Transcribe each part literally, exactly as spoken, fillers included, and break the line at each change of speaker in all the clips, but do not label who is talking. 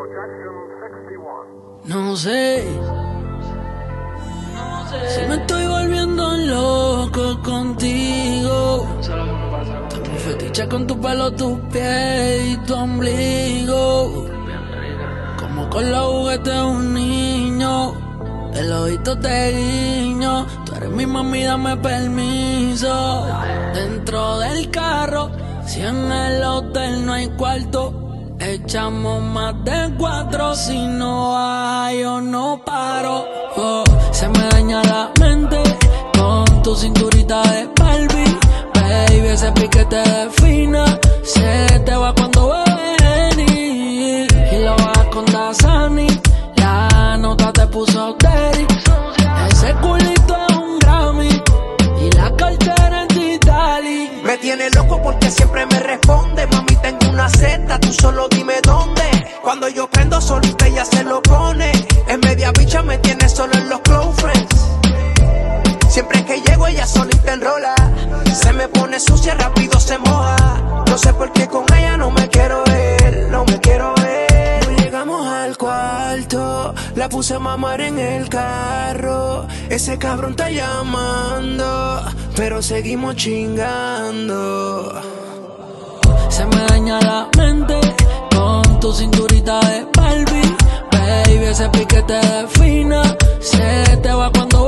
No sé, si me estoy volviendo loco contigo. Tú me fetiche con tu pelo, tus pies y tu ombligo. Como con los juguetes de un niño, el ojito te guiño. Tú eres mi mami, dame permiso. Dentro del carro, si en el hotel no hay cuarto, echamos más de cuatro. Si no hay, yo no paro. Oh, se me daña la mente con tu cinturita de Barbie. Baby, ese piquete de fina se te va cuando venís. Y lo vas con Dasani, la nota te puso Derry. Ese culito es un Grammy y la cartera es de Italy.
Me tiene loco porque siempre me responde. Mami, tengo una seta, tú solo dime dónde. Cuando yo prendo solita ella se lo pone. Es media bicha, me tiene solo en los close friends. Siempre que llego ella solita enrola. Se me pone sucia, rápido se moja. No sé por qué con ella no me quiero ver, no me quiero ver. No llegamos al cuarto, la puse a mamar en el carro. Ese cabrón está llamando, pero seguimos chingando.
Se me daña la mente con tu cinturita de Barbie. Baby, ese piquete de fina se te va cuando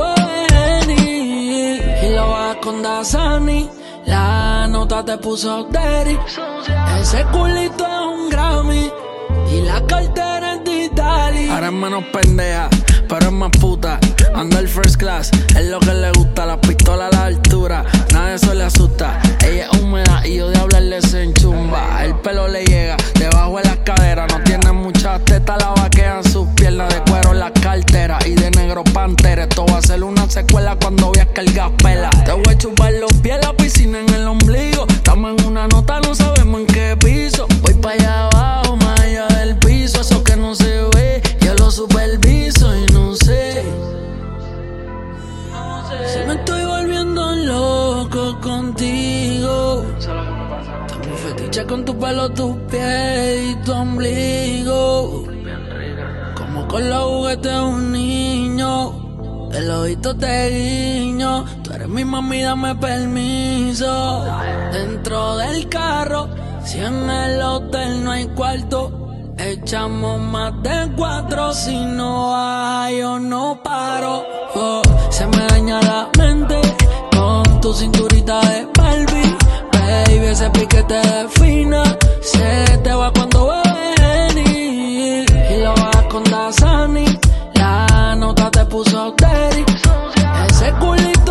venís. Y lo vas con Dasani, la nota te puso Derry. Ese culito es un Grammy y la cartera es de Italy.
Ahora es menos pendeja, pero es más puta. Anda el first class, es lo que le gusta. La pistola a la altura, nada de eso le asusta. Ella es húmeda y yo de hablarle se enchumba. El pelo le llega debajo de las caderas. No tiene muchas tetas, la vaquean sus piernas. De cuero en la cartera y de negro pantera. Esto va a ser una secuela cuando veas que el gas pela. Te voy a chupar los pies, la piscina en el ombligo. Estamos en una nota, no sabemos en qué piso. Voy para allá abajo, más allá del piso. Eso que no se ve, yo lo superviso y no sé.
Si me estoy volviendo loco contigo. Tú me fetiche con tu pelo, tus pies y tu ombligo. Como con los juguetes de un niño, el ojito te guiño. Tú eres mi mami, dame permiso. Dentro del carro, si en el hotel no hay cuarto, echamos más de cuatro. Si no hay, yo no paro. Oh, se me daña la mente con tu cinturita de Barbie. Baby, ese piquete de fina se te va cuando venís. Y lo vas con Dasani, la nota te puso Derry. Ese culito